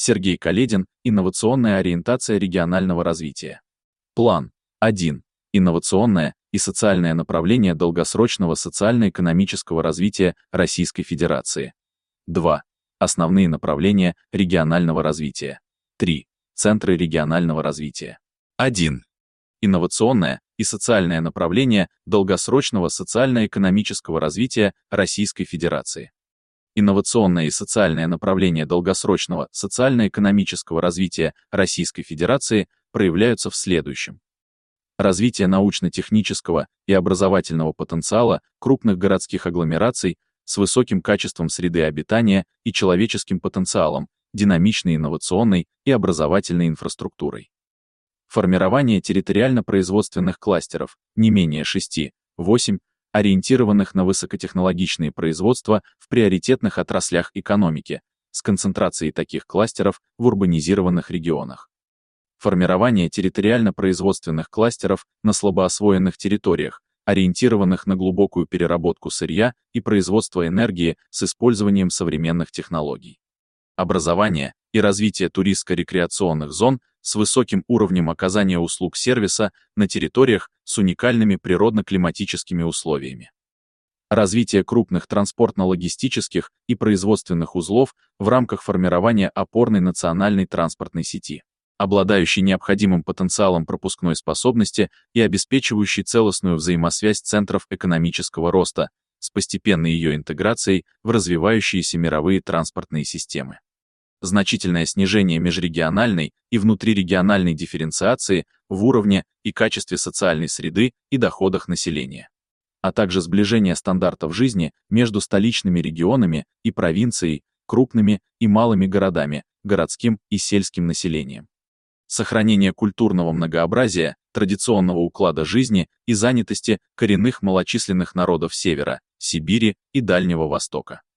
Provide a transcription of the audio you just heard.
Сергей Каледин. Инновационная ориентация регионального развития. План 1. Инновационное и социальное направление долгосрочного социально-экономического развития Российской Федерации. 2. Основные направления регионального развития. 3. Центры регионального развития. 1. Инновационное и социальное направление долгосрочного социально-экономического развития Российской Федерации. Инновационное и социальное направление долгосрочного социально-экономического развития Российской Федерации проявляются в следующем. Развитие научно-технического и образовательного потенциала крупных городских агломераций с высоким качеством среды обитания и человеческим потенциалом, динамичной инновационной и образовательной инфраструктурой. Формирование территориально-производственных кластеров, не менее 6-8, ориентированных на высокотехнологичные производства в приоритетных отраслях экономики, с концентрацией таких кластеров в урбанизированных регионах. Формирование территориально-производственных кластеров на слабоосвоенных территориях, ориентированных на глубокую переработку сырья и производство энергии с использованием современных технологий. Образование и развитие туристско-рекреационных зон с высоким уровнем оказания услуг сервиса на территориях с уникальными природно-климатическими условиями. Развитие крупных транспортно-логистических и производственных узлов в рамках формирования опорной национальной транспортной сети, обладающей необходимым потенциалом пропускной способности и обеспечивающей целостную взаимосвязь центров экономического роста, с постепенной ее интеграцией в развивающиеся мировые транспортные системы. Значительное снижение межрегиональной и внутрирегиональной дифференциации в уровне и качестве социальной среды и доходах населения, а также сближение стандартов жизни между столичными регионами и провинцией, крупными и малыми городами, городским и сельским населением. Сохранение культурного многообразия, традиционного уклада жизни и занятости коренных малочисленных народов Севера, Сибири и Дальнего Востока.